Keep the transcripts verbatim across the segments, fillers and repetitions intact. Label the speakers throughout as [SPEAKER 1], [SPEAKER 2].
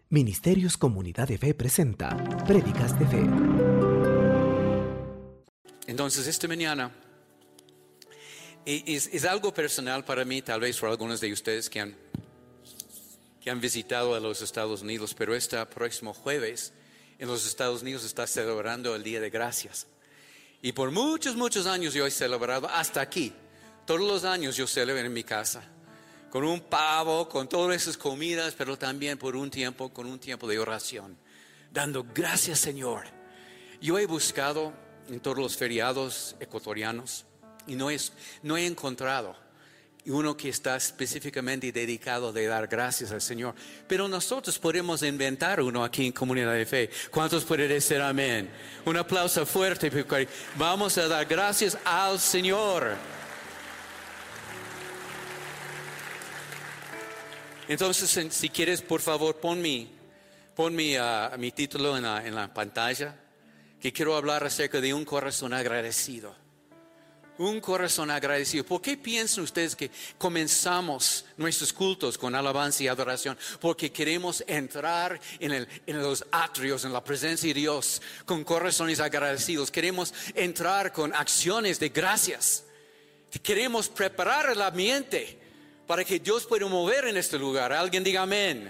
[SPEAKER 1] Ministerios Comunidad de Fe presenta Prédicas de Fe.
[SPEAKER 2] Entonces, esta mañana es, es algo personal para mí, tal vez para algunos de ustedes que han, que han visitado a los Estados Unidos, pero este próximo jueves en los Estados Unidos está celebrando el Día de Gracias. Y por muchos, muchos años yo he celebrado hasta aquí. Todos los años yo celebro en mi casa, con un pavo, con todas esas comidas, pero también por un tiempo, con un tiempo de oración, dando gracias, Señor. Yo he buscado en todos los feriados ecuatorianos y no, es, no he encontrado uno que está específicamente dedicado de dar gracias al Señor. Pero nosotros podemos inventar uno aquí en Comunidad de Fe. ¿Cuántos pueden decir amén? Un aplauso fuerte, porque vamos a dar gracias al Señor. Entonces, si quieres, por favor, pon mi, pon mi, uh, mi título en la, en la pantalla, que quiero hablar acerca de un corazón agradecido. Un corazón agradecido. ¿Por qué piensan ustedes que comenzamos nuestros cultos con alabanza y adoración? Porque queremos entrar en, el, en los atrios, en la presencia de Dios, con corazones agradecidos. Queremos entrar con acciones de gracias. Queremos preparar el ambiente para que Dios pueda mover en este lugar. Alguien diga amén.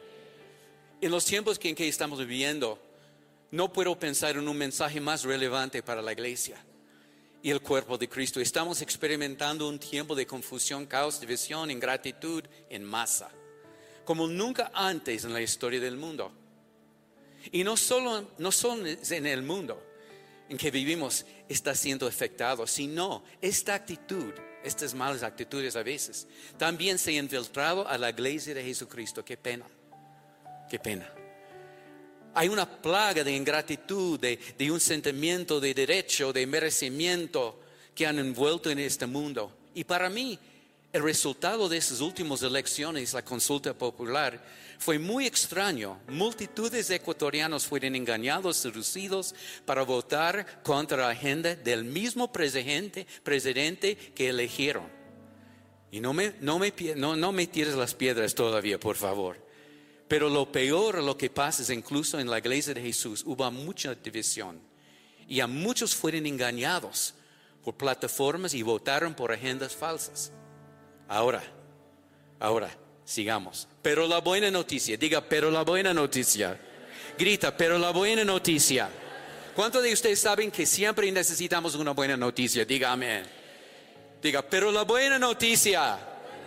[SPEAKER 2] En los tiempos en que estamos viviendo, no puedo pensar en un mensaje más relevante para la iglesia y el cuerpo de Cristo. Estamos experimentando un tiempo de confusión, caos, división, ingratitud en masa, como nunca antes en la historia del mundo. Y no solo, no solo en el mundo en que vivimos está siendo afectado, sino esta actitud, estas malas actitudes a veces, también se ha infiltrado a la iglesia de Jesucristo. Qué pena, qué pena. Hay una plaga de ingratitud, de, de un sentimiento de derecho, de merecimiento que han envuelto en este mundo. Y para mí, el resultado de esas últimas elecciones, la consulta popular, fue muy extraño. Multitudes de ecuatorianos fueron engañados, seducidos para votar contra la agenda del mismo presidente, presidente que eligieron. Y no me, no, me, no, no me tires las piedras todavía, por favor. Pero lo peor, lo que pasa es incluso en la iglesia de Jesús hubo mucha división. Y a muchos fueron engañados por plataformas y votaron por agendas falsas. Ahora, ahora, sigamos. Pero la buena noticia, diga, pero la buena noticia. Grita, pero la buena noticia. ¿Cuántos de ustedes saben que siempre necesitamos una buena noticia? Diga amén. Diga, pero la buena noticia.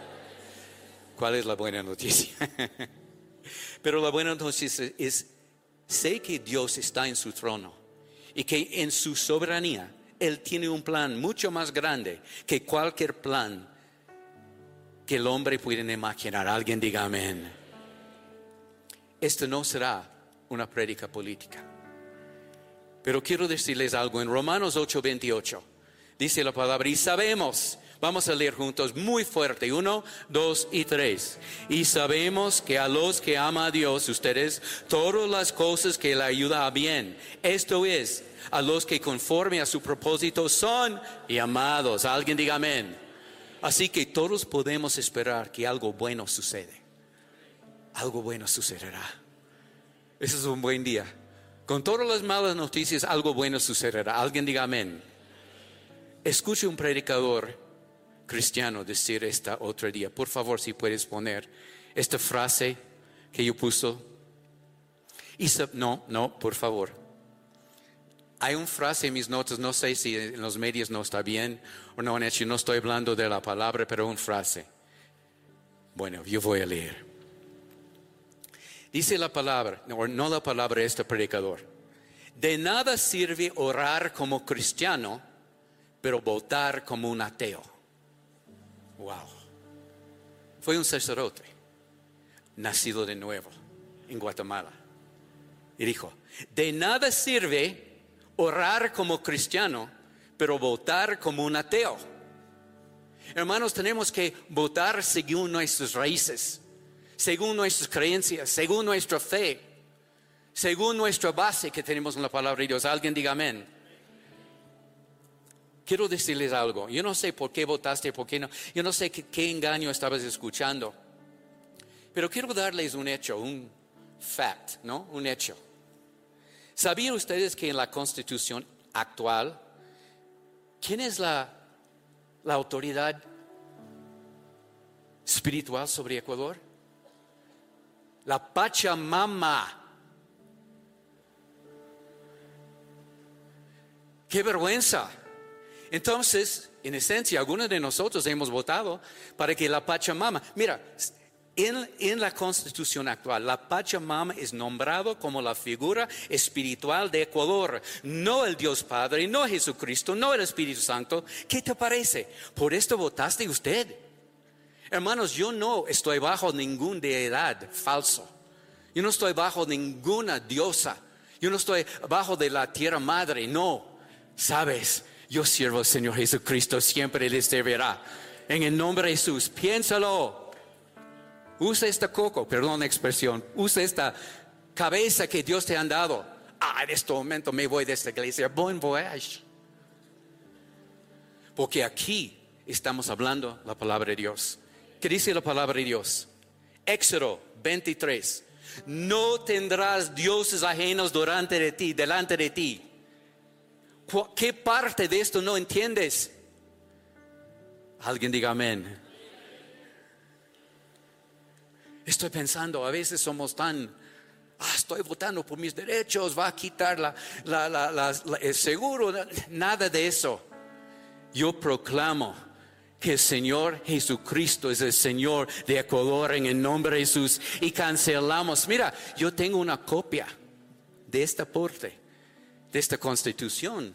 [SPEAKER 2] ¿Cuál es la buena noticia? Pero la buena noticia es, sé que Dios está en su trono y que en su soberanía Él tiene un plan mucho más grande que cualquier plan que el hombre puede imaginar. Alguien diga amén. Esto no será una prédica política. Pero quiero decirles algo. En Romanos ocho veintiocho dice la palabra, y sabemos, vamos a leer juntos muy fuerte, uno, dos y tres. Y sabemos que a los que ama a Dios, ustedes, todas las cosas que le ayudan a bien. Esto es, a los que conforme a su propósito son llamados. Alguien diga amén. Así que todos podemos esperar que algo bueno sucede. Algo bueno sucederá. Ese es un buen día. Con todas las malas noticias, algo bueno sucederá. Alguien diga amén. Escuche un predicador cristiano decir esta otro día. Por favor, si puedes poner esta frase que yo puso. Y no, no, por favor. Hay una frase en mis notas, no sé si en los medios no está bien o no han hecho, no estoy hablando de la palabra, pero una frase. Bueno, yo voy a leer. Dice la palabra, o no la palabra, este predicador. De nada sirve orar como cristiano, pero votar como un ateo. Wow. Fue un sacerdote, nacido de nuevo en Guatemala. Y dijo, de nada sirve orar como cristiano, pero votar como un ateo. Hermanos, tenemos que votar según nuestras raíces, según nuestras creencias, según nuestra fe, según nuestra base que tenemos en la palabra de Dios. Alguien diga amén. Quiero decirles algo. Yo no sé por qué votaste, por qué no. Yo no sé qué, qué engaño estabas escuchando. Pero quiero darles un hecho, un, fact, ¿no? Un hecho. ¿Sabían ustedes que en la Constitución actual, quién es la, la autoridad espiritual sobre Ecuador? La Pachamama. ¡Qué vergüenza! Entonces, en esencia, algunos de nosotros hemos votado para que la Pachamama, mira, en, en la Constitución actual, la Pachamama es nombrado como la figura espiritual de Ecuador, no el Dios Padre, no Jesucristo, no el Espíritu Santo. ¿Qué te parece? Por esto votaste usted. Hermanos, yo no estoy bajo ninguna deidad falso. Yo no estoy bajo ninguna diosa. Yo no estoy bajo de la tierra madre, no. ¿Sabes? Yo sirvo al Señor Jesucristo, siempre les servirá. En el nombre de Jesús, piénsalo. Usa esta coco, perdón la expresión. Usa esta cabeza que Dios te ha dado. Ah, en este momento me voy de esta iglesia. Buen voyage. Porque aquí estamos hablando la palabra de Dios. ¿Qué dice la palabra de Dios? Éxodo veintitrés. No tendrás dioses ajenos delante de ti, delante de ti. ¿Qué parte de esto no entiendes? Alguien diga amén. Estoy pensando, a veces somos tan, ah, estoy votando por mis derechos, va a quitar la, la, la, la, la, el seguro. Nada de eso. Yo proclamo que el Señor Jesucristo es el Señor de Ecuador en el nombre de Jesús. Y cancelamos. Mira, yo tengo una copia de esta parte, de esta Constitución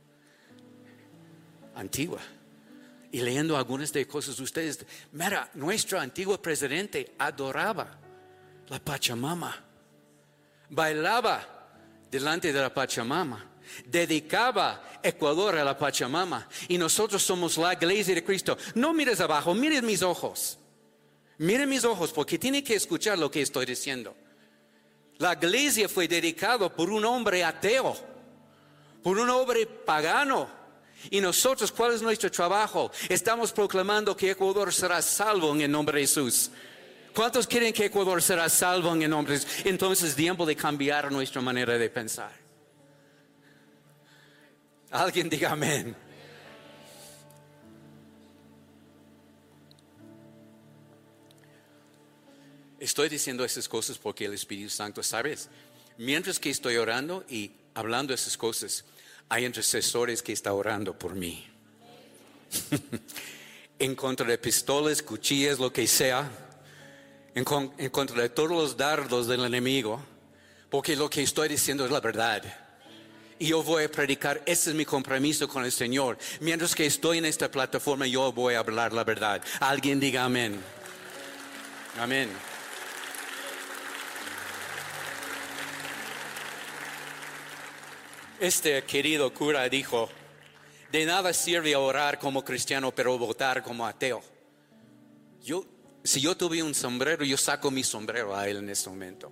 [SPEAKER 2] antigua. Y leyendo algunas de cosas de ustedes, mira, nuestro antiguo presidente adoraba la Pachamama, bailaba delante de la Pachamama, dedicaba Ecuador a la Pachamama. Y nosotros somos la iglesia de Cristo. No mires abajo, mires mis ojos. Miren mis ojos, porque tienen que escuchar lo que estoy diciendo. La iglesia fue dedicada por un hombre ateo, por un hombre pagano. Y nosotros, ¿cuál es nuestro trabajo? Estamos proclamando que Ecuador será salvo en el nombre de Jesús. ¿Cuántos quieren que Ecuador será salvo en el nombre de Jesús? Entonces es tiempo de cambiar nuestra manera de pensar. Alguien diga amén. Estoy diciendo esas cosas porque el Espíritu Santo, ¿sabes? Mientras que estoy orando y hablando esas cosas, hay intercesores que están orando por mí. En contra de pistolas, cuchillas, lo que sea. En, con, en contra de todos los dardos del enemigo. Porque lo que estoy diciendo es la verdad. Y yo voy a predicar, ese es mi compromiso con el Señor. Mientras que estoy en esta plataforma, yo voy a hablar la verdad. Alguien diga amén. Amén. Este querido cura dijo, de nada sirve orar como cristiano, pero votar como ateo. Yo, si yo tuviera un sombrero, yo saco mi sombrero a él en este momento.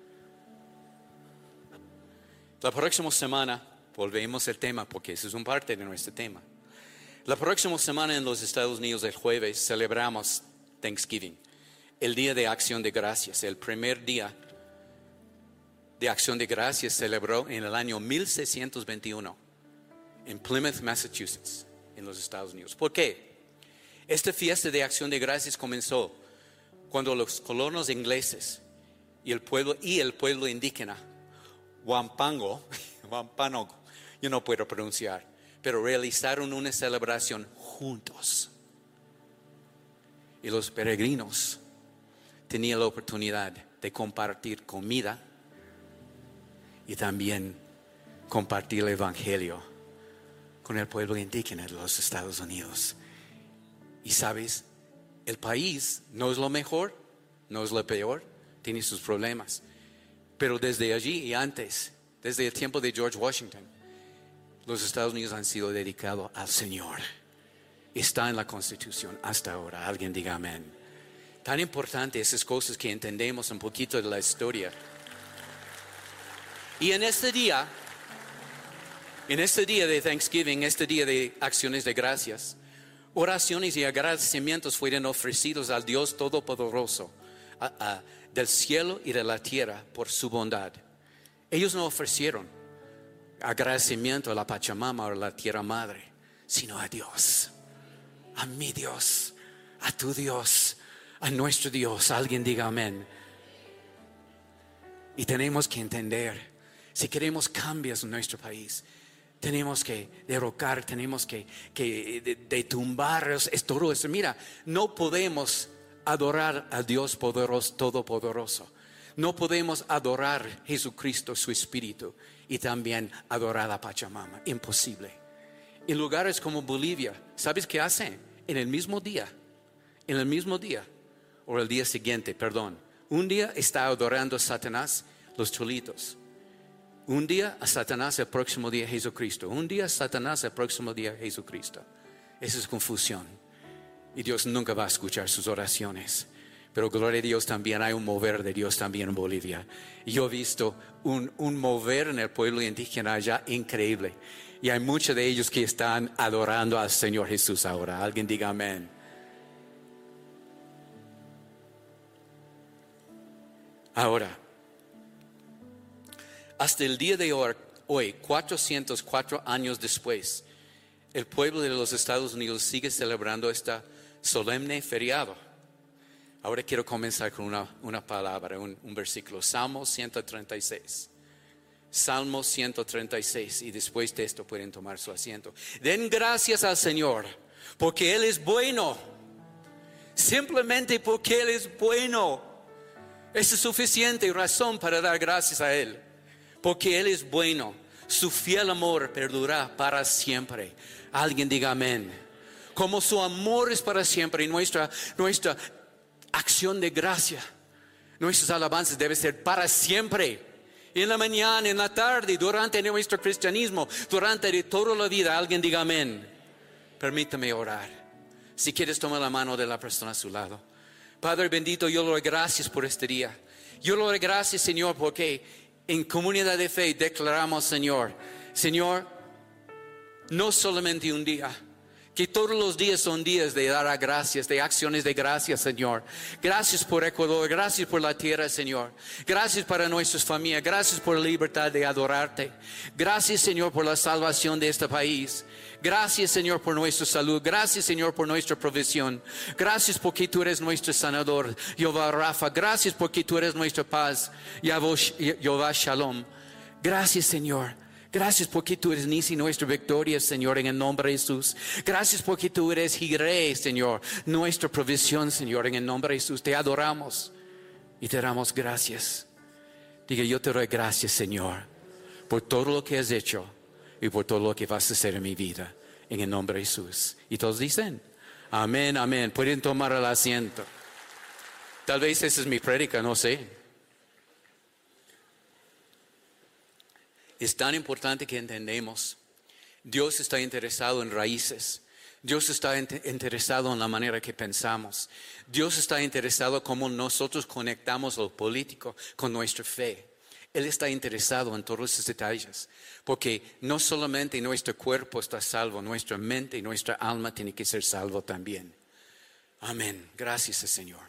[SPEAKER 2] La próxima semana, volvemos al tema, porque eso es un parte de nuestro tema. La próxima semana en los Estados Unidos, el jueves, celebramos Thanksgiving, el Día de Acción de Gracias, el primer día de Acción de Gracias celebró en el año mil seiscientos veintiuno en Plymouth, Massachusetts, en los Estados Unidos. ¿Por qué? Esta fiesta de Acción de Gracias comenzó cuando los colonos ingleses y el pueblo, y el pueblo indígena Wampango, Wampanoag, yo no puedo pronunciar, pero realizaron una celebración juntos. Y los peregrinos tenían la oportunidad de compartir comida y también compartir el evangelio con el pueblo indígena de los Estados Unidos. Y sabes, el país no es lo mejor, no es lo peor, tiene sus problemas. Pero desde allí y antes, desde el tiempo de George Washington, los Estados Unidos han sido dedicados al Señor. Está en la Constitución hasta ahora. Alguien diga amén. Tan importante esas cosas que entendemos un poquito de la historia. Y en este día, en este día de Thanksgiving, este día de acciones de gracias, oraciones y agradecimientos fueron ofrecidos al Dios Todopoderoso, a, a, del cielo y de la tierra por su bondad. Ellos no ofrecieron agradecimiento a la Pachamama o a la tierra madre, sino a Dios, a mi Dios, a tu Dios, a nuestro Dios. Alguien diga amén. Y tenemos que entender, si queremos cambios en nuestro país, tenemos que derrocar, tenemos que, que de, de tumbar es todo eso. Mira, no podemos adorar a Dios poderoso, todopoderoso. No podemos adorar a Jesucristo, su Espíritu, y también adorar a Pachamama. Imposible. En lugares como Bolivia, ¿sabes qué hacen? En el mismo día, en el mismo día, o el día siguiente, perdón. Un día está adorando a Satanás, los cholitos. Un día a Satanás, el próximo día a Jesucristo. Un día a Satanás, el próximo día a Jesucristo. Esa es confusión. Y Dios nunca va a escuchar sus oraciones. Pero gloria a Dios, también hay un mover de Dios también en Bolivia. Y yo he visto un, un mover en el pueblo indígena allá increíble. Y hay muchos de ellos que están adorando al Señor Jesús ahora. Alguien diga amén. Ahora, hasta el día de hoy, cuatrocientos cuatro años después, el pueblo de los Estados Unidos sigue celebrando este solemne feriado. Ahora quiero comenzar con una, una palabra, un, un versículo. Salmo ciento treinta y seis. Salmo ciento treinta y seis. Y después de esto pueden tomar su asiento. Den gracias al Señor, porque Él es bueno. Simplemente porque Él es bueno. Esa es suficiente razón para dar gracias a Él. Porque Él es bueno. Su fiel amor perdurará para siempre. Alguien diga amén. Como su amor es para siempre y nuestra, nuestra acción de gracia, nuestras alabanzas deben ser para siempre. En la mañana, en la tarde, durante nuestro cristianismo, durante toda la vida. Alguien diga amén. Permítame orar. Si quieres, toma la mano de la persona a su lado. Padre bendito, yo le doy gracias por este día. Yo le doy gracias, Señor, porque en comunidad de fe declaramos, Señor, Señor, no solamente un día, que todos los días son días de dar gracias, de acciones de gracias, Señor. Gracias por Ecuador, gracias por la tierra, Señor. Gracias para nuestras familias, gracias por la libertad de adorarte. Gracias, Señor, por la salvación de este país. Gracias, Señor, por nuestra salud. Gracias, Señor, por nuestra provisión. Gracias porque tú eres nuestro sanador, Jehová Rafa. Gracias porque tú eres nuestra paz, Jehová Shalom. Gracias, Señor. Gracias porque tú eres Nisi, nuestra victoria, Señor, en el nombre de Jesús. Gracias porque tú eres Jireh, Señor, nuestra provisión, Señor, en el nombre de Jesús. Te adoramos y te damos gracias. Diga, yo te doy gracias, Señor, por todo lo que has hecho y por todo lo que vas a hacer en mi vida, en el nombre de Jesús. Y todos dicen, amén, amén. Pueden tomar el asiento. Tal vez esa es mi prédica, no sé. Es tan importante que entendemos. Dios está interesado en raíces. Dios está interesado en la manera que pensamos. Dios está interesado en cómo nosotros conectamos lo político con nuestra fe. Él está interesado en todos esos detalles. Porque no solamente nuestro cuerpo está salvo, nuestra mente y nuestra alma tiene que ser salvo también. Amén. Gracias, Señor.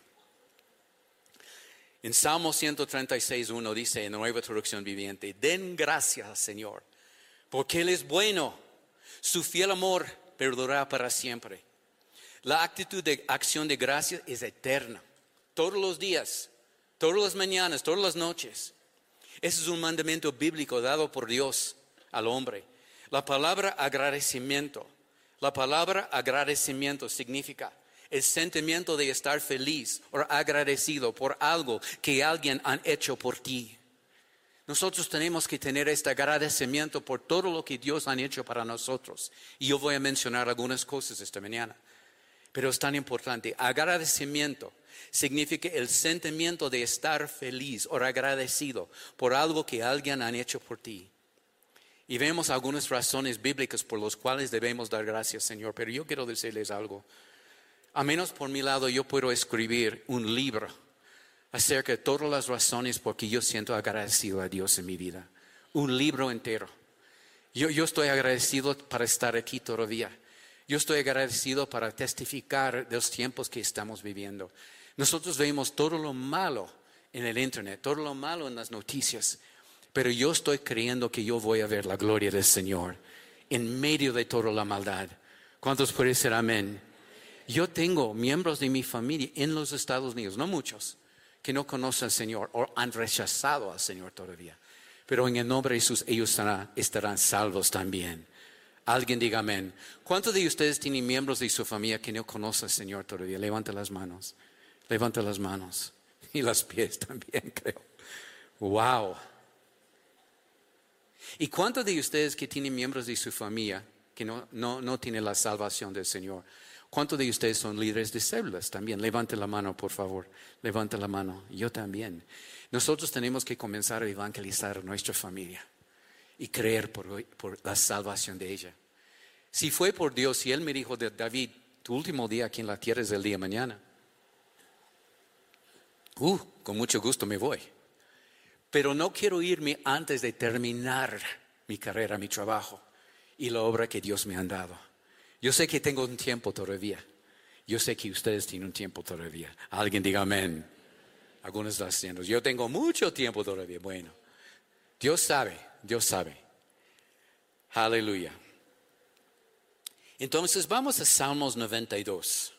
[SPEAKER 2] En Salmo ciento treinta y seis, uno dice en la Nueva Traducción Viviente: den gracias al Señor, porque Él es bueno. Su fiel amor perdurará para siempre. La actitud de acción de gracias es eterna. Todos los días, todas las mañanas, todas las noches. Ese es un mandamiento bíblico dado por Dios al hombre. La palabra agradecimiento, la palabra agradecimiento significa el sentimiento de estar feliz o agradecido por algo que alguien ha hecho por ti. Nosotros tenemos que tener este agradecimiento por todo lo que Dios ha hecho para nosotros. Y yo voy a mencionar algunas cosas esta mañana. Pero es tan importante. Agradecimiento significa el sentimiento de estar feliz o agradecido por algo que alguien ha hecho por ti. Y vemos algunas razones bíblicas por las cuales debemos dar gracias, Señor. Pero yo quiero decirles algo. A menos por mi lado yo puedo escribir un libro acerca de todas las razones por que yo siento agradecido a Dios en mi vida. Un libro entero. Yo, yo estoy agradecido para estar aquí todavía. Yo estoy agradecido para testificar de los tiempos que estamos viviendo. Nosotros vemos todo lo malo en el internet, todo lo malo en las noticias, pero yo estoy creyendo que yo voy a ver la gloria del Señor en medio de toda la maldad. ¿Cuántos pueden decir amén? Yo tengo miembros de mi familia en los Estados Unidos, no muchos, que no conocen al Señor o han rechazado al Señor todavía. Pero en el nombre de Jesús ellos estarán, estarán salvos también. Alguien diga amén. ¿Cuántos de ustedes tienen miembros de su familia que no conocen al Señor todavía? Levanta las manos. Levanta las manos. Y los pies también, creo. Wow. ¿Y cuántos de ustedes que tienen miembros de su familia que no, no, no tienen la salvación del Señor? ¿Cuántos de ustedes son líderes de células también? Levante la mano, por favor. Levante la mano. Yo también. Nosotros tenemos que comenzar a evangelizar a nuestra familia y creer por, por la salvación de ella. Si fue por Dios, si Él me dijo, de David, tu último día aquí en la tierra es el día de mañana. Uh, con mucho gusto me voy. Pero no quiero irme antes de terminar mi carrera, mi trabajo y la obra que Dios me ha dado. Yo sé que tengo un tiempo todavía. Yo sé que ustedes tienen un tiempo todavía. Alguien diga amén. Algunos están diciendo, yo tengo mucho tiempo todavía. Bueno, Dios sabe, Dios sabe. Aleluya. Entonces vamos a Salmos noventa y dos.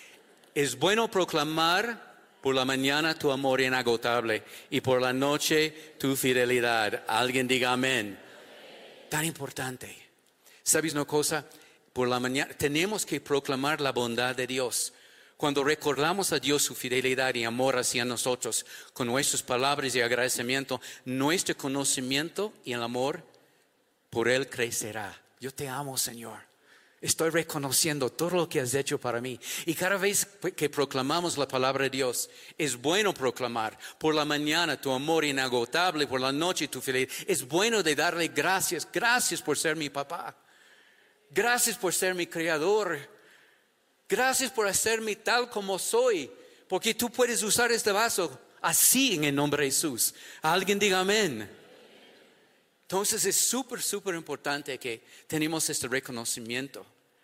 [SPEAKER 2] Es bueno proclamar por la mañana tu amor inagotable y por la noche tu fidelidad. Alguien diga amén. Tan importante. ¿Sabes una cosa? Por la mañana tenemos que proclamar la bondad de Dios. Cuando recordamos a Dios su fidelidad y amor hacia nosotros con nuestras palabras de agradecimiento, nuestro conocimiento y el amor por Él crecerá. Yo te amo, Señor. Estoy reconociendo todo lo que has hecho para mí. Y cada vez que proclamamos la palabra de Dios, es bueno proclamar por la mañana tu amor inagotable, por la noche tu fidelidad. Es bueno de darle gracias. Gracias por ser mi papá. Gracias por ser mi creador. Gracias por hacerme tal como soy. Porque tú puedes usar este vaso así en el nombre de Jesús. Alguien diga amén. Entonces es súper, súper importante que tenemos este reconocimiento.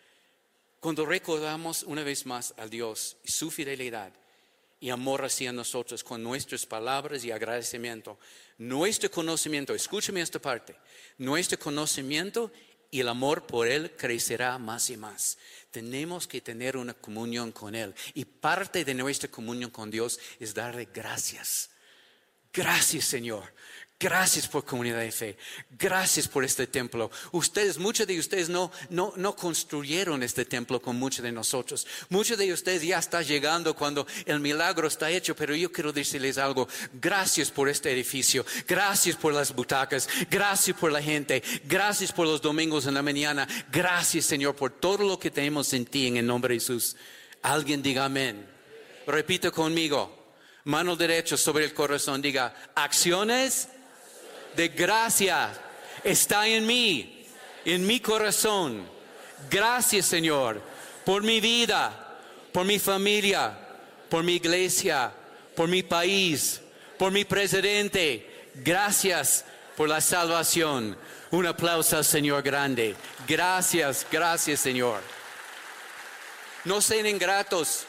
[SPEAKER 2] Cuando recordamos una vez más a Dios y su fidelidad y amor hacia nosotros con nuestras palabras y agradecimiento, nuestro conocimiento, escúchame esta parte, nuestro conocimiento y el amor por Él crecerá más y más. Tenemos que tener una comunión con Él. Y parte de nuestra comunión con Dios es darle gracias. Gracias, Señor. Gracias por comunidad de fe. Gracias por este templo. Ustedes, muchos de ustedes no, no, no construyeron este templo con muchos de nosotros. Muchos de ustedes ya están llegando cuando el milagro está hecho. Pero yo quiero decirles algo. Gracias por este edificio. Gracias por las butacas. Gracias por la gente. Gracias por los domingos en la mañana. Gracias, Señor, por todo lo que tenemos en ti en el nombre de Jesús. Alguien diga amén. Repite conmigo. Mano derecha sobre el corazón. Diga, acciones de gracia está en mí, en mi corazón. Gracias, Señor, por mi vida, por mi familia, por mi iglesia, por mi país, por mi presidente. Gracias por la salvación. Un aplauso al Señor grande. Gracias, gracias, Señor. No sean ingratos.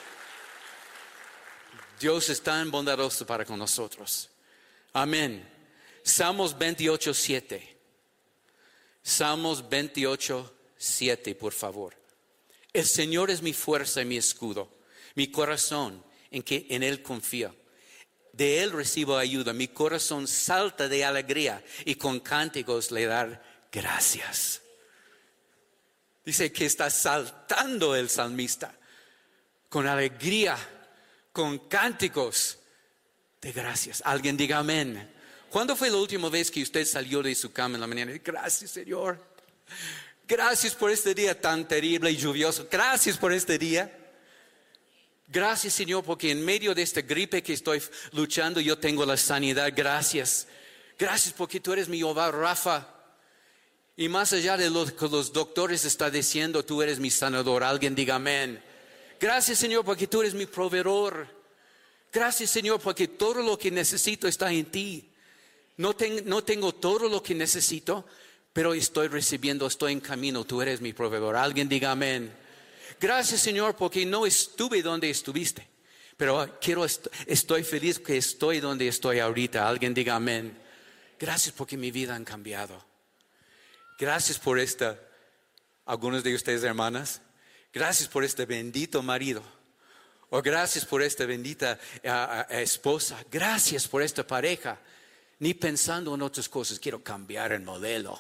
[SPEAKER 2] Dios es tan bondadoso para con nosotros. Amén. Salmos veintiocho, siete. Salmos veintiocho, siete, por favor. El Señor es mi fuerza y mi escudo, mi corazón en que en Él confío. De Él recibo ayuda, mi corazón salta de alegría y con cánticos le dar gracias. Dice que está saltando el salmista con alegría, con cánticos de gracias. Alguien diga amén. ¿Cuándo fue la última vez que usted salió de su cama en la mañana? Gracias, Señor. Gracias por este día tan terrible y lluvioso. Gracias por este día. Gracias, Señor, porque en medio de esta gripe que estoy luchando, yo tengo la sanidad. Gracias. Gracias porque tú eres mi Jehová Rafa. Y más allá de lo que los doctores están diciendo, tú eres mi sanador. Alguien diga amén. Gracias, Señor, porque tú eres mi proveedor. Gracias, Señor, porque todo lo que necesito está en ti. No, ten, no tengo todo lo que necesito, pero estoy recibiendo, estoy en camino. Tú eres mi proveedor. Alguien diga amén. Gracias, Señor, porque no estuve donde estuviste, Pero quiero, estoy feliz que estoy donde estoy ahorita. Alguien diga amén. Gracias porque mi vida ha cambiado. Gracias por esta, algunos de ustedes hermanas, gracias por este bendito marido. O gracias por esta bendita uh, uh, esposa. Gracias por esta pareja. Ni pensando en otras cosas, quiero cambiar el modelo.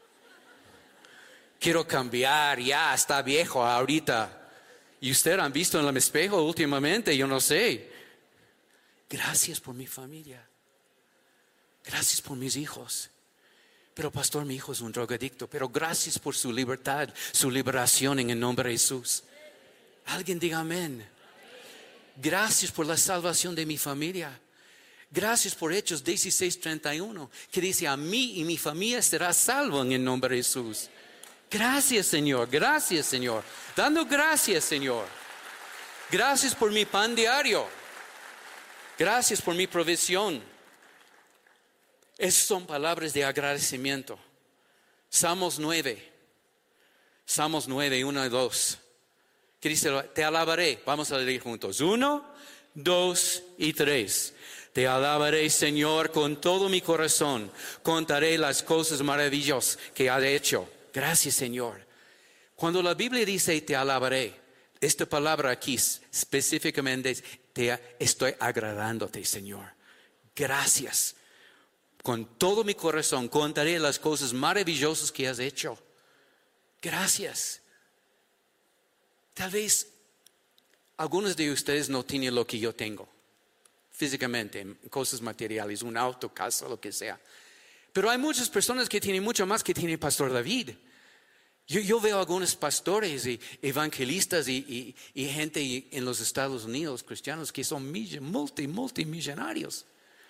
[SPEAKER 2] Quiero cambiar, ya está viejo ahorita. Y ustedes han visto en el espejo últimamente, yo no sé. Gracias por mi familia. Gracias por mis hijos. Pero pastor, mi hijo es un drogadicto. Pero gracias por su libertad, su liberación en el nombre de Jesús. Alguien diga amén. Gracias por la salvación de mi familia. Gracias por Hechos dieciséis treinta y uno, que dice: a mí y mi familia será salvo en el nombre de Jesús. Gracias, Señor. Gracias, Señor. Dando gracias, Señor. Gracias por mi pan diario. Gracias por mi provisión. Esas son palabras de agradecimiento. Salmos nueve. Salmos nueve, uno y dos. Que dice: te alabaré. Vamos a leer juntos. Uno, dos y tres. Te alabaré, Señor, con todo mi corazón. Contaré las cosas maravillosas que has hecho. Gracias, Señor. Cuando la Biblia dice te alabaré, esta palabra aquí específicamente es: te estoy agradándote, Señor. Gracias. Con todo mi corazón contaré las cosas maravillosas que has hecho. Gracias. Tal vez algunos de ustedes no tienen lo que yo tengo. Físicamente, cosas materiales, un auto, casa, lo que sea. Pero hay muchas personas que tienen mucho más que tiene Pastor David. Yo, yo veo algunos pastores y evangelistas y, y, y gente en los Estados Unidos, cristianos, que son multi, multimillonarios.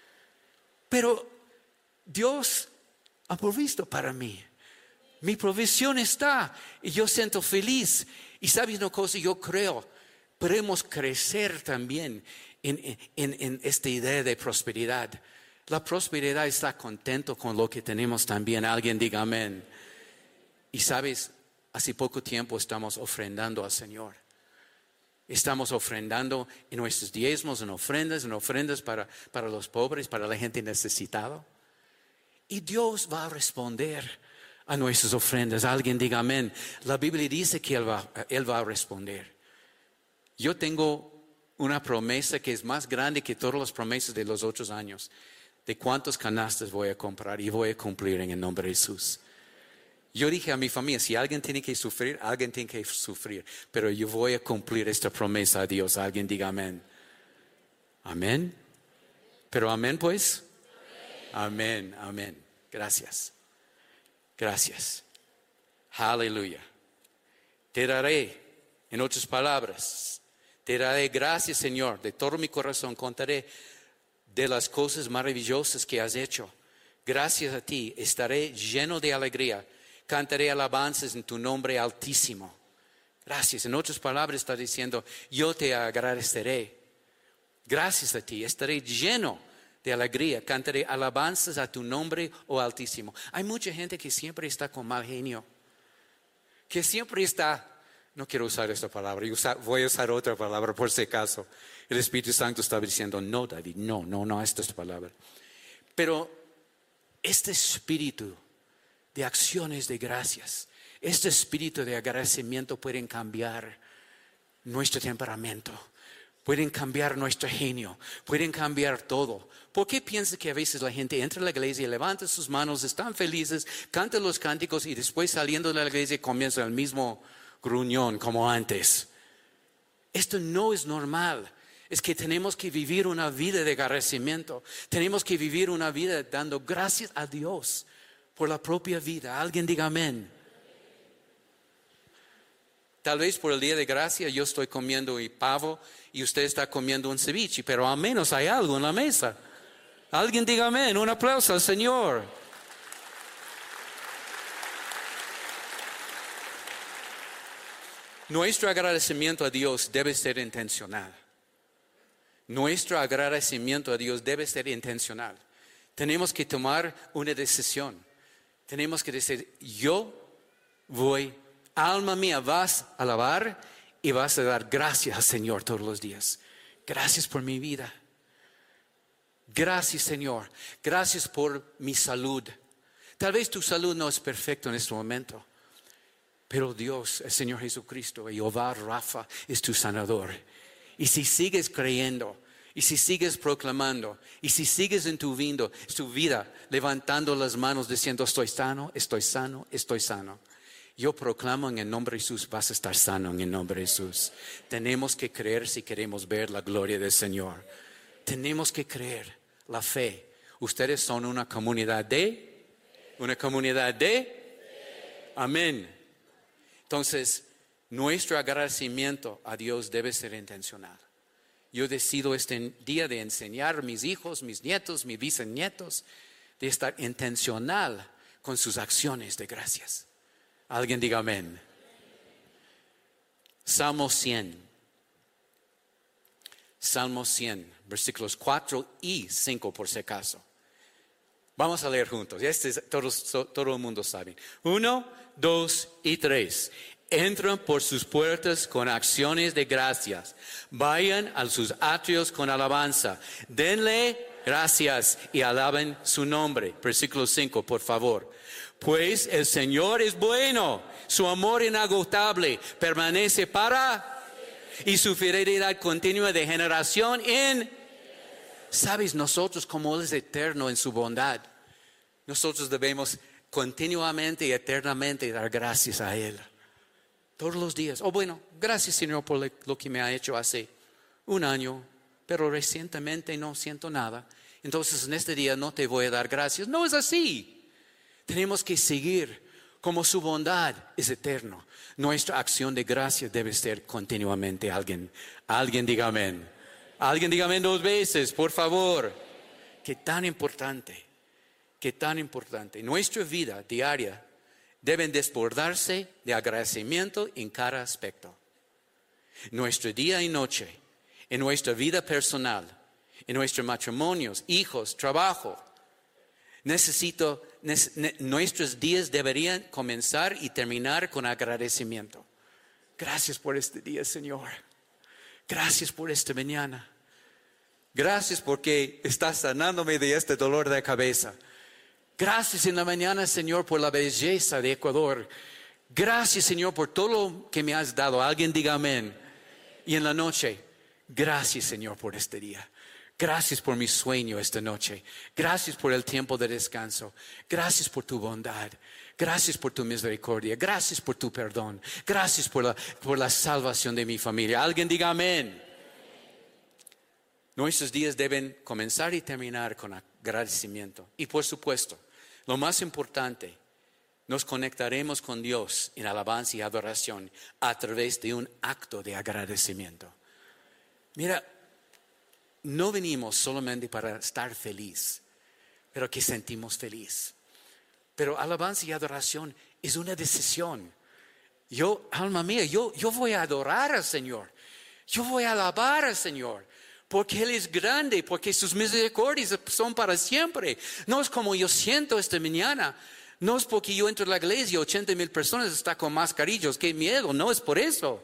[SPEAKER 2] Pero Dios ha provisto para mí. Mi provisión está y yo siento feliz. Y sabes una cosa, yo creo, podemos crecer también en, en, en esta idea de prosperidad. La prosperidad está contento con lo que tenemos también. Alguien diga amén. Y sabes, hace poco tiempo estamos ofrendando al Señor. Estamos ofrendando en nuestros diezmos, en ofrendas, en ofrendas para, para los pobres, para la gente necesitada. Y Dios va a responder a nuestras ofrendas. Alguien diga amén. La Biblia dice que Él va, Él va a responder. Yo tengo una promesa que es más grande que todas las promesas de los otros años. De cuántos canastas voy a comprar y voy a cumplir en el nombre de Jesús. Yo dije a mi familia, si alguien tiene que sufrir, alguien tiene que sufrir. Pero yo voy a cumplir esta promesa a Dios. Alguien diga amén. Amén. Pero amén pues. Amén, amén. Gracias. Gracias. Aleluya. Te daré, en otras palabras, te daré gracias, Señor, de todo mi corazón. Contaré de las cosas maravillosas que has hecho. Gracias a ti estaré lleno de alegría. Cantaré alabanzas en tu nombre altísimo. Gracias. En otras palabras está diciendo, yo te agradeceré. Gracias a ti estaré lleno de alegría. Cantaré alabanzas a tu nombre, oh altísimo. Hay mucha gente que siempre está con mal genio. Que siempre está... No quiero usar esta palabra, voy a usar otra palabra por si acaso. El Espíritu Santo estaba diciendo, no, David, no, no, no, esta es la palabra. Pero este espíritu de acciones de gracias, este espíritu de agradecimiento pueden cambiar nuestro temperamento, pueden cambiar nuestro genio, pueden cambiar todo. ¿Por qué piensa que a veces la gente entra a la iglesia, levanta sus manos, están felices, canta los cánticos y después saliendo de la iglesia comienza el mismo gruñón como antes? Esto no es normal. Es que tenemos que vivir una vida de agradecimiento. Tenemos que vivir una vida dando gracias a Dios por la propia vida. Alguien diga amén. Tal vez por el día de gracia yo estoy comiendo un pavo y usted está comiendo un ceviche, pero al menos hay algo en la mesa. Alguien diga amén. Un aplauso al Señor. Nuestro agradecimiento a Dios debe ser intencional. Nuestro agradecimiento a Dios debe ser intencional. Tenemos que tomar una decisión. Tenemos que decir, yo voy, alma mía, vas a alabar y vas a dar gracias al Señor todos los días. Gracias por mi vida. Gracias, Señor. Gracias por mi salud. Tal vez tu salud no es perfecta en este momento, pero Dios, el Señor Jesucristo, Jehová Rafa, es tu sanador. Y si sigues creyendo, y si sigues proclamando, y si sigues en tu vida, tu vida levantando las manos diciendo estoy sano, estoy sano, estoy sano. Yo proclamo en el nombre de Jesús, vas a estar sano en el nombre de Jesús. Tenemos que creer si queremos ver la gloria del Señor. Tenemos que creer la fe. Ustedes son una comunidad de, una comunidad de, amén. Entonces, nuestro agradecimiento a Dios debe ser intencional. Yo decido este día de enseñar a mis hijos, mis nietos, mis bisnietos, de estar intencional con sus acciones de gracias. Alguien diga amén. Salmo cien. Salmo cien, versículos cuatro y cinco por si acaso. Vamos a leer juntos. Este es, todos, todo el mundo sabe. Uno, dos y tres. Entran por sus puertas con acciones de gracias. Vayan a sus atrios con alabanza. Denle gracias y alaben su nombre. Versículo cinco, por favor. Pues el Señor es bueno. Su amor inagotable permanece para... Y su fidelidad continua de generación en... Sabes, nosotros como Él es eterno en su bondad, nosotros debemos continuamente y eternamente dar gracias a Él. Todos los días. Oh, bueno, gracias Señor por lo que me ha hecho hace un año, pero recientemente no siento nada. Entonces en este día no te voy a dar gracias. No es así. Tenemos que seguir como su bondad es eterno. Nuestra acción de gracia debe ser continuamente. Alguien, alguien diga amén. Alguien diga amén dos veces, por favor. Qué tan importante, qué tan importante. Nuestra vida diaria debe desbordarse de agradecimiento en cada aspecto. Nuestro día y noche, en nuestra vida personal, en nuestros matrimonios, hijos, trabajo. Necesito, ne, nuestros días deberían comenzar y terminar con agradecimiento. Gracias por este día, Señor. Gracias por esta mañana. Gracias porque estás sanándome de este dolor de cabeza. Gracias en la mañana, Señor, por la belleza de Ecuador. Gracias, Señor, por todo lo que me has dado. Alguien diga amén. Y en la noche, gracias, Señor, por este día. Gracias por mi sueño esta noche. Gracias por el tiempo de descanso. Gracias por tu bondad. Gracias por tu misericordia. Gracias por tu perdón. Gracias por la, por la salvación de mi familia. Alguien diga amén. Nuestros días deben comenzar y terminar con agradecimiento. Y por supuesto, lo más importante, nos conectaremos con Dios en alabanza y adoración a través de un acto de agradecimiento. Mira, no venimos solamente para estar feliz, pero que sentimos feliz. Pero alabanza y adoración es una decisión. Yo, alma mía, yo, yo voy a adorar al Señor. Yo voy a alabar al Señor. Porque Él es grande, porque sus misericordias son para siempre. No es como yo siento esta mañana. No es porque yo entro a la iglesia y ochenta mil personas están con mascarillos. ¡Qué miedo! No es por eso.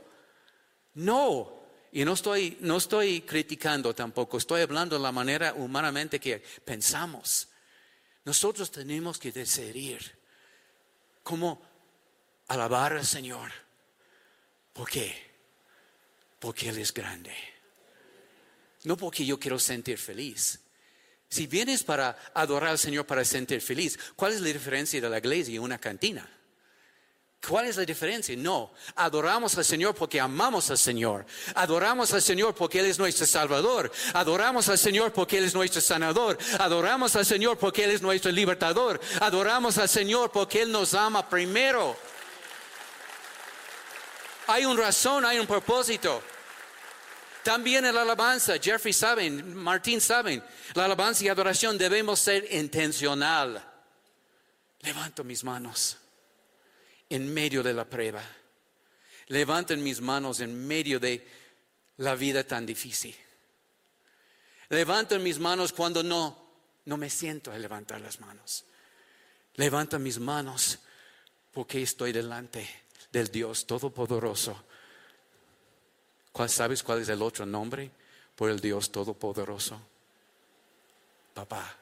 [SPEAKER 2] No. Y no estoy, no estoy criticando tampoco. Estoy hablando de la manera humanamente que pensamos. Nosotros tenemos que decidir cómo alabar al Señor. ¿Por qué? Porque Él es grande. No porque yo quiero sentir feliz. Si vienes para adorar al Señor para sentir feliz, ¿cuál es la diferencia de la iglesia y una cantina? ¿Cuál es la diferencia? No, adoramos al Señor porque amamos al Señor. Adoramos al Señor porque Él es nuestro Salvador. Adoramos al Señor porque Él es nuestro sanador. Adoramos al Señor porque Él es nuestro libertador. Adoramos al Señor porque Él nos ama primero. Hay una razón, hay un propósito. También en la alabanza, Jeffrey saben, Martín saben, la alabanza y adoración debemos ser intencional. Levanto mis manos en medio de la prueba. Levanto mis manos en medio de la vida tan difícil. Levanto mis manos cuando no, no me siento a levantar las manos. Levanto mis manos porque estoy delante del Dios Todopoderoso. ¿Cuál, ¿Sabes cuál es el otro nombre? por el Dios Todopoderoso. Papá,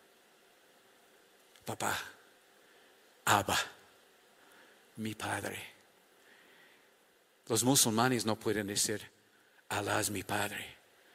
[SPEAKER 2] papá, Abba, mi Padre. Los musulmanes no pueden decir, Alá es mi Padre.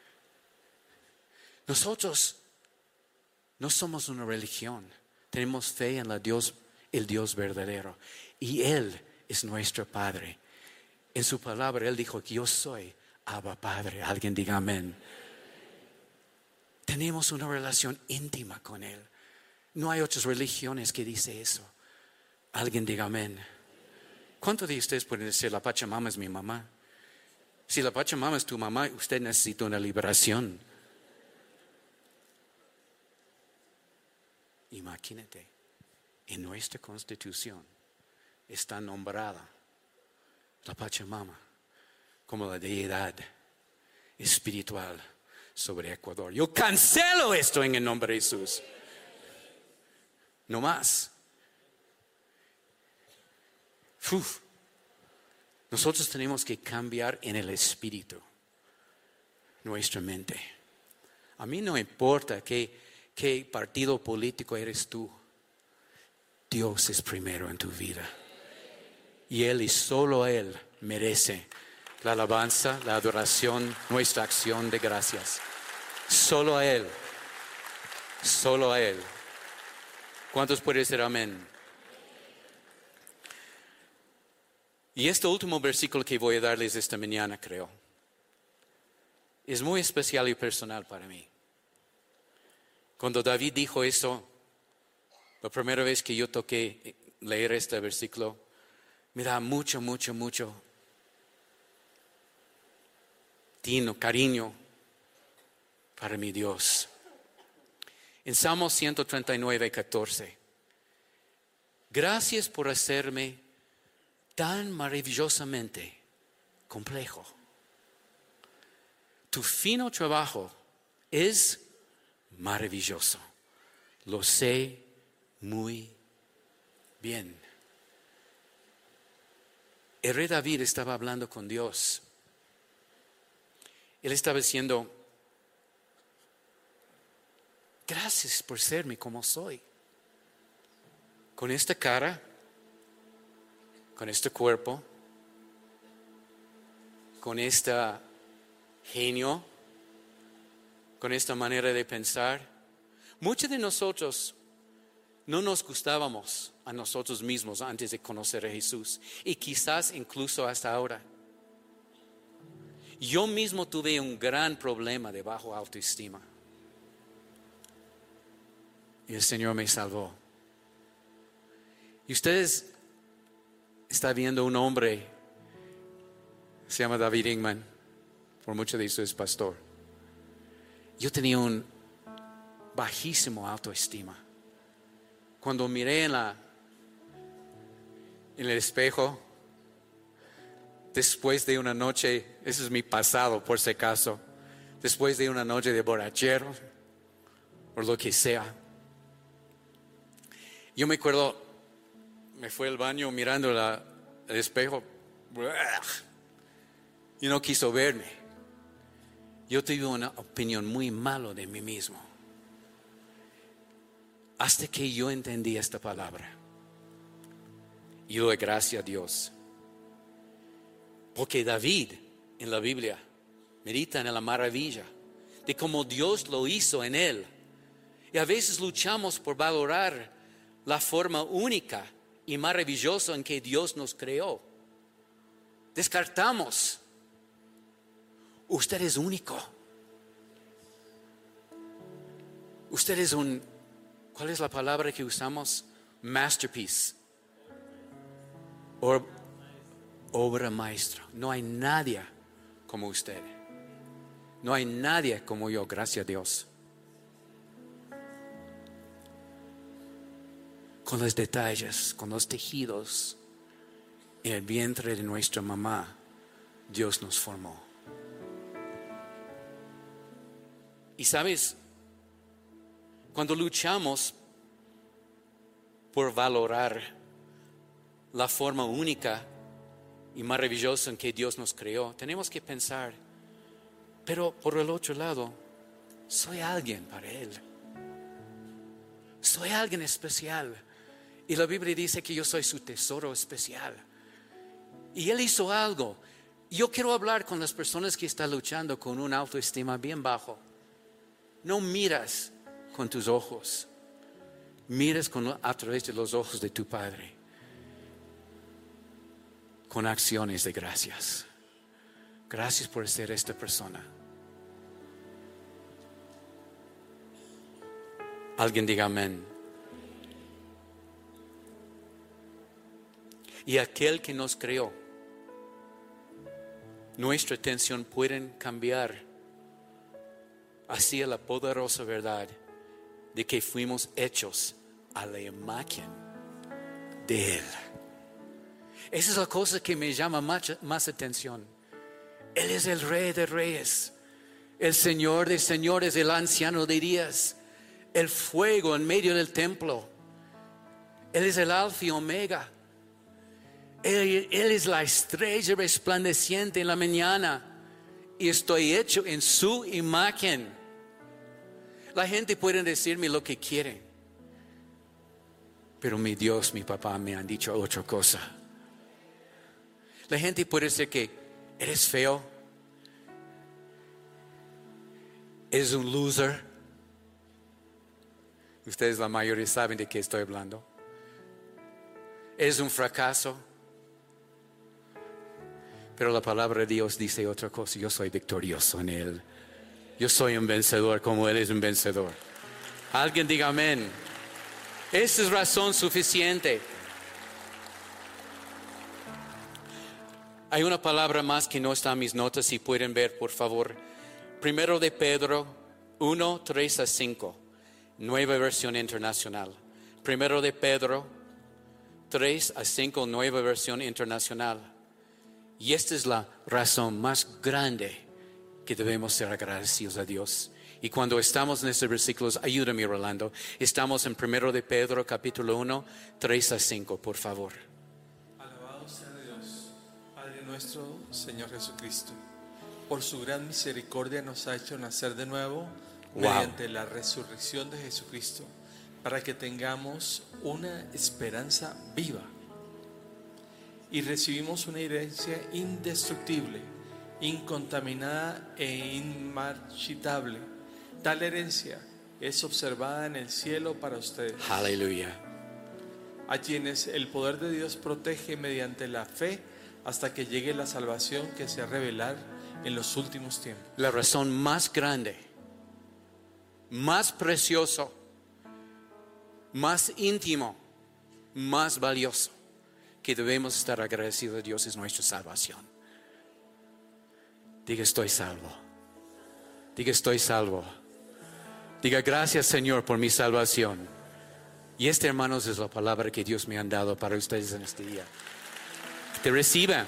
[SPEAKER 2] Nosotros no somos una religión. Tenemos fe en la Dios, el Dios verdadero. Y Él es nuestro Padre. En su palabra Él dijo que yo soy Abba Padre. Alguien diga amén. Tenemos una relación íntima con Él. No hay otras religiones que dicen eso. Alguien diga amén. ¿Cuántos de ustedes pueden decir la Pachamama es mi mamá? Si la Pachamama es tu mamá, usted necesita una liberación. Imagínate, en nuestra Constitución está nombrada la Pachamama como la deidad espiritual sobre Ecuador. Yo cancelo esto en el nombre de Jesús. No más. Uf. Nosotros tenemos que cambiar en el espíritu nuestra mente. A mí no importa qué, qué partido político eres tú. Dios es primero en tu vida. Y Él y solo Él merece la alabanza, la adoración, nuestra acción de gracias. Solo a Él. Solo a Él. ¿Cuántos pueden decir amén? Y este último versículo que voy a darles esta mañana, creo, es muy especial y personal para mí. Cuando David dijo eso, la primera vez que yo toqué leer este versículo, me da mucho, mucho, mucho tino, cariño para mi Dios. En Salmo ciento treinta y nueve, catorce. Gracias por hacerme tan maravillosamente complejo. Tu fino trabajo es maravilloso. Lo sé muy bien. El rey David estaba hablando con Dios. Él estaba diciendo, gracias por serme como soy. Con esta cara, con este cuerpo, con este genio, con esta manera de pensar. Muchos de nosotros no nos gustábamos a nosotros mismos antes de conocer a Jesús, y quizás incluso hasta ahora. Yo mismo tuve un gran problema de baja autoestima. Y el Señor me salvó. Y ustedes están viendo un hombre, se llama David Ingman, por mucho de eso es pastor. Yo tenía un bajísimo autoestima. Cuando miré en, la, en el espejo, después de una noche, ese es mi pasado por si acaso, después de una noche de borrachero, o lo que sea, yo me acuerdo, me fui al baño mirando la, el espejo y no quiso verme. Yo tuve una opinión muy mala de mí mismo. Hasta que yo entendí esta palabra. Y doy gracias a Dios. Porque David en la Biblia medita en la maravilla de cómo Dios lo hizo en él. Y a veces luchamos por valorar la forma única y maravillosa en que Dios nos creó. Descartamos. Usted es único. Usted es un, ¿cuál es la palabra que usamos? Masterpiece. O, obra maestra. No hay nadie como usted. No hay nadie como yo, gracias a Dios. Con los detalles, con los tejidos, en el vientre de nuestra mamá, Dios nos formó. Y sabes, cuando luchamos por valorar la forma única y maravillosa en que Dios nos creó, tenemos que pensar, Pero por el otro lado, soy alguien para Él. Soy alguien especial. Y la Biblia dice que yo soy su tesoro especial. Y Él hizo algo. Yo quiero hablar con las personas que están luchando con una autoestima bien bajo. No miras con tus ojos. Miras con, a través de los ojos de tu Padre. Con acciones de gracias. Gracias por ser esta persona. Alguien diga amén. Y aquel que nos creó, nuestra atención puede cambiar hacia la poderosa verdad de que fuimos hechos a la imagen de Él. Esa es la cosa que me llama más, más atención. Él es el Rey de Reyes, el Señor de Señores, el Anciano de Días, el fuego en medio del templo. Él es el Alfa y Omega. Él, Él es la estrella resplandeciente en la mañana. Y estoy hecho en su imagen. La gente puede decirme lo que quiere, pero mi Dios, mi papá me han dicho otra cosa. La gente puede decir que eres feo, eres un loser. Ustedes la mayoría saben de qué estoy hablando. Eres un fracaso. Pero la palabra de Dios dice otra cosa. Yo soy victorioso en Él. Yo soy un vencedor como Él es un vencedor. Alguien diga amén. Esa es razón suficiente. Hay una palabra más que no está en mis notas. Si pueden ver, por favor. Primero de Pedro uno, tres a cinco. Nueva versión internacional. Primero de Pedro tres a cinco, nueva versión internacional. Y esta es la razón más grande que debemos ser agradecidos a Dios. Y cuando estamos en estos versículos, ayúdame, Rolando. Estamos en primero de Pedro, capítulo uno, tres a cinco, por favor.
[SPEAKER 3] Alabado sea Dios, Padre nuestro, Señor Jesucristo. Por su gran misericordia nos ha hecho nacer de nuevo, wow, mediante la resurrección de Jesucristo, para que tengamos una esperanza viva. Y recibimos una herencia indestructible, incontaminada e inmarchitable. Tal herencia es observada en el cielo para ustedes.
[SPEAKER 2] Aleluya.
[SPEAKER 3] A quienes el poder de Dios protege mediante la fe hasta que llegue la salvación que se ha revelar en los últimos tiempos.
[SPEAKER 2] La razón más grande, más precioso, más íntimo, más valioso que debemos estar agradecidos a Dios es nuestra salvación. Diga, estoy salvo. Diga, estoy salvo. Diga, gracias, Señor, por mi salvación. Y esta, hermanos, es la palabra que Dios me ha dado para ustedes en este día. Te reciban.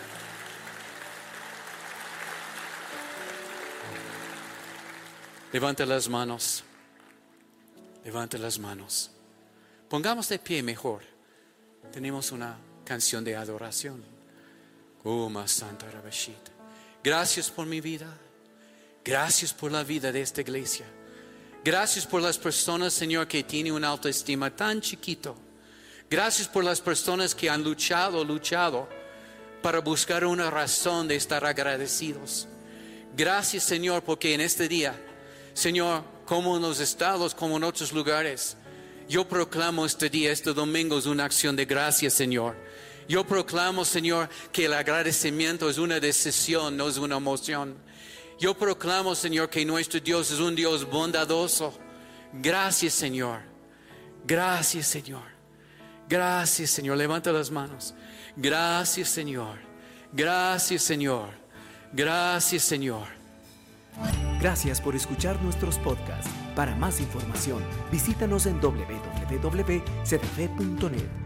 [SPEAKER 2] Levanta las manos. Levanta las manos. Pongamos de pie mejor. Tenemos una canción de adoración. Oh, más santa Rabashita. Gracias por mi vida. Gracias por la vida de esta iglesia. Gracias por las personas, Señor, que tienen una autoestima tan chiquito. Gracias por las personas que han luchado, luchado para buscar una razón de estar agradecidos. Gracias, Señor, porque en este día, Señor, como en los estados, como en otros lugares, yo proclamo este día, este domingo es una acción de gracias, Señor. Yo proclamo, Señor, que el agradecimiento es una decisión, no es una emoción. Yo proclamo, Señor, que nuestro Dios es un Dios bondadoso. Gracias, Señor. Gracias, Señor. Gracias, Señor. Levanta las manos. Gracias, Señor. Gracias, Señor. Gracias, Señor.
[SPEAKER 1] Gracias por escuchar nuestros podcasts. Para más información, visítanos en doble u doble u doble u punto c d f punto net.